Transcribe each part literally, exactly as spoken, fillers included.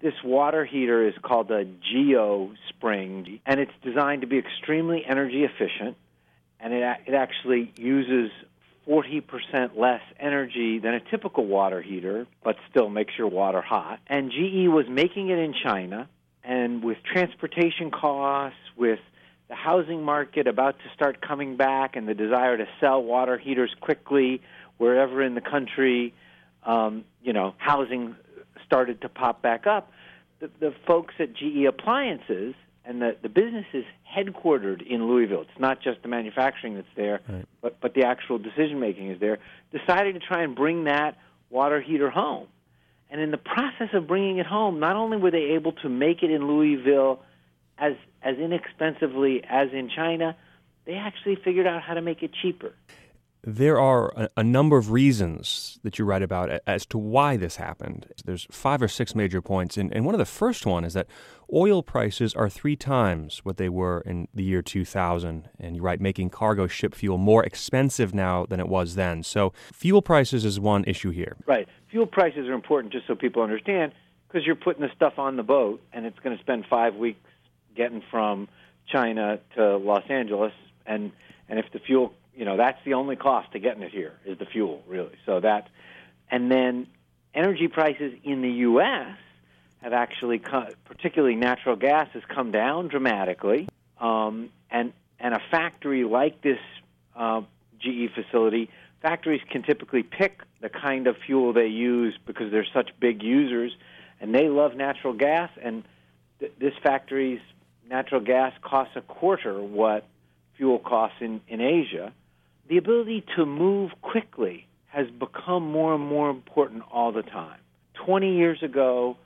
This water heater is called a GeoSpring, and it's designed to be extremely energy efficient, and it, it actually uses forty percent less energy than a typical water heater, but still makes your water hot. And G E was making it in China, and with transportation costs, with the housing market about to start coming back and the desire to sell water heaters quickly wherever in the country, um, you know, housing started to pop back up, the, the folks at G E Appliances, and the, the business is headquartered in Louisville. It's not just the manufacturing that's there, right. but, but the actual decision-making is there, decided to try and bring that water heater home. And in the process of bringing it home, not only were they able to make it in Louisville as as inexpensively as in China, they actually figured out how to make it cheaper. There are a, a number of reasons that you write about as to why this happened. There's five or six major points, and, and one of the first one is that oil prices are three times what they were in the year two thousand, and you write, making cargo ship fuel more expensive now than it was then. So fuel prices is one issue here. Right. Fuel prices are important just so people understand, because you're putting the stuff on the boat, and it's going to spend five weeks getting from China to Los Angeles, and, and if the fuel... You know, that's the only cost to getting it here is the fuel, really. So that, and then energy prices in the U S have actually, come, particularly natural gas, has come down dramatically. Um, and and a factory like this uh, G E facility, factories can typically pick the kind of fuel they use because they're such big users, and they love natural gas. And th- this factory's natural gas costs a quarter what fuel costs in, in Asia. The ability to move quickly has become more and more important all the time. Twenty years ago,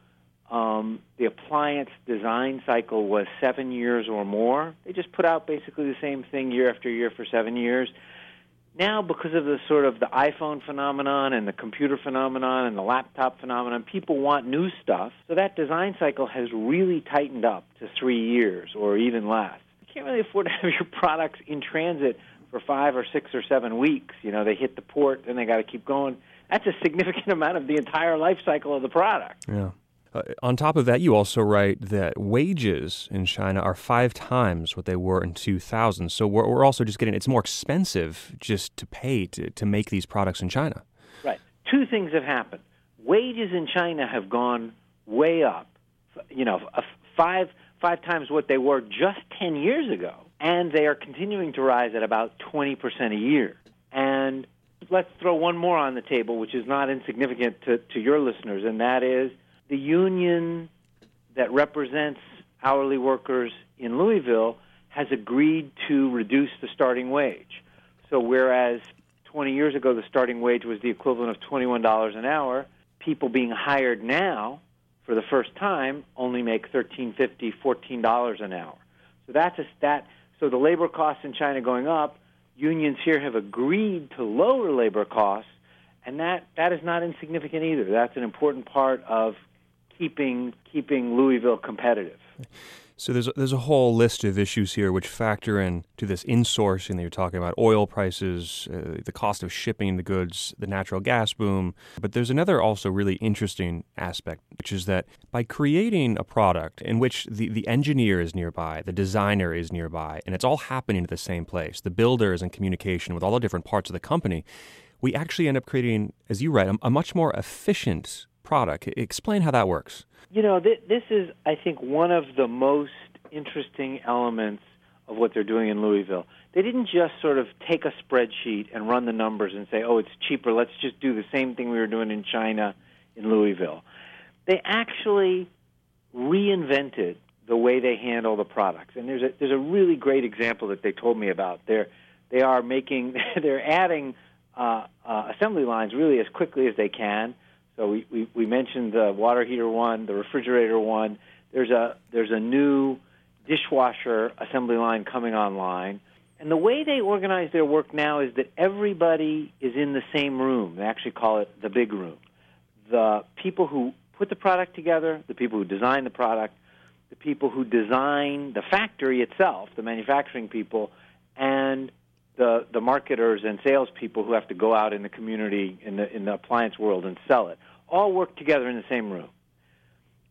um, the appliance design cycle was seven years or more. They just put out basically the same thing year after year for seven years. Now, because of the sort of the iPhone phenomenon and the computer phenomenon and the laptop phenomenon, people want new stuff. So that design cycle has really tightened up to three years or even less. You can't really afford to have your products in transit for five or six or seven weeks. You know, they hit the port, then they got to keep going. That's a significant amount of the entire life cycle of the product. Yeah. Uh, on top of that, you also write that wages in China are five times what they were in two thousand. So we're, we're also just getting, it's more expensive just to pay to, to make these products in China. Right. Two things have happened. Wages in China have gone way up, you know, five, five times what they were just ten years ago. And they are continuing to rise at about twenty percent a year. And let's throw one more on the table, which is not insignificant to, to your listeners, and that is the union that represents hourly workers in Louisville has agreed to reduce the starting wage. So whereas twenty years ago the starting wage was the equivalent of twenty-one dollars an hour, people being hired now for the first time only make thirteen fifty, fourteen dollars an hour. So that's a stat. So the labor costs in China going up, unions here have agreed to lower labor costs, and that, that is not insignificant either. That's an important part of keeping keeping Louisville competitive. So there's a, there's a whole list of issues here which factor in to this insourcing that you're talking about, oil prices, uh, the cost of shipping the goods, the natural gas boom. But there's another also really interesting aspect, which is that by creating a product in which the, the engineer is nearby, the designer is nearby, and it's all happening at the same place, the builder is in communication with all the different parts of the company, we actually end up creating, as you write, a, a much more efficient product. Explain how that works. You know, th- this is, I think, one of the most interesting elements of what they're doing in Louisville. They didn't just sort of take a spreadsheet and run the numbers and say, oh, it's cheaper, let's just do the same thing we were doing in China in Louisville. They actually reinvented the way they handle the products. And there's a, there's a really great example that they told me about. They're, they are making, they're adding uh, uh, assembly lines really as quickly as they can. So we, we, we mentioned the water heater one, the refrigerator one. There's a there's a new dishwasher assembly line coming online. And the way they organize their work now is that everybody is in the same room. They actually call it the big room. The people who put the product together, the people who design the product, the people who design the factory itself, the manufacturing people, and the the marketers and salespeople who have to go out in the community, in the in the appliance world, and sell it, all work together in the same room.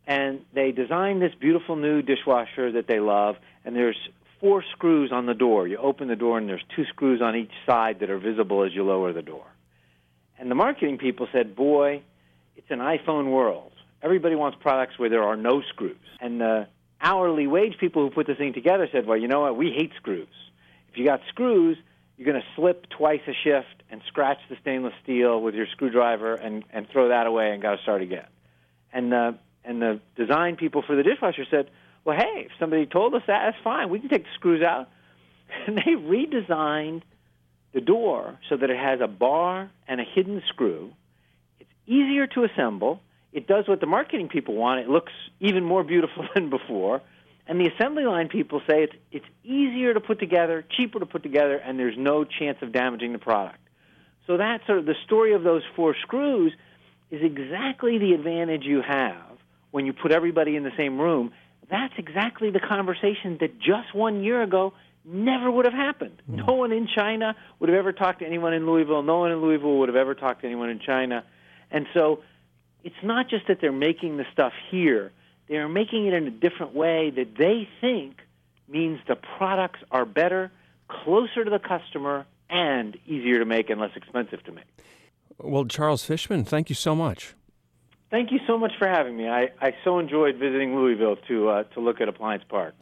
And they designed this beautiful new dishwasher that they love, and there's four screws on the door. You open the door, and there's two screws on each side that are visible as you lower the door. And the marketing people said, boy, it's an iPhone world. Everybody wants products where there are no screws. And the hourly wage people who put this thing together said, well, you know what, we hate screws. If you got screws, you're going to slip twice a shift and scratch the stainless steel with your screwdriver and, and throw that away and got to start again. And the, and the design people for the dishwasher said, well, hey, if somebody told us that, that's fine. We can take the screws out. And they redesigned the door so that it has a bar and a hidden screw. It's easier to assemble. It does what the marketing people want. It looks even more beautiful than before. And the assembly line people say it's it's easier to put together, cheaper to put together, and there's no chance of damaging the product. So that's sort of the story of those four screws is exactly the advantage you have when you put everybody in the same room. That's exactly the conversation that just one year ago never would have happened. Mm. No one in China would have ever talked to anyone in Louisville. No one in Louisville would have ever talked to anyone in China. And so it's not just that they're making the stuff here. They're making it in a different way that they think means the products are better, closer to the customer, and easier to make and less expensive to make. Well, Charles Fishman, thank you so much. Thank you so much for having me. I, I so enjoyed visiting Louisville to uh, to look at Appliance Park.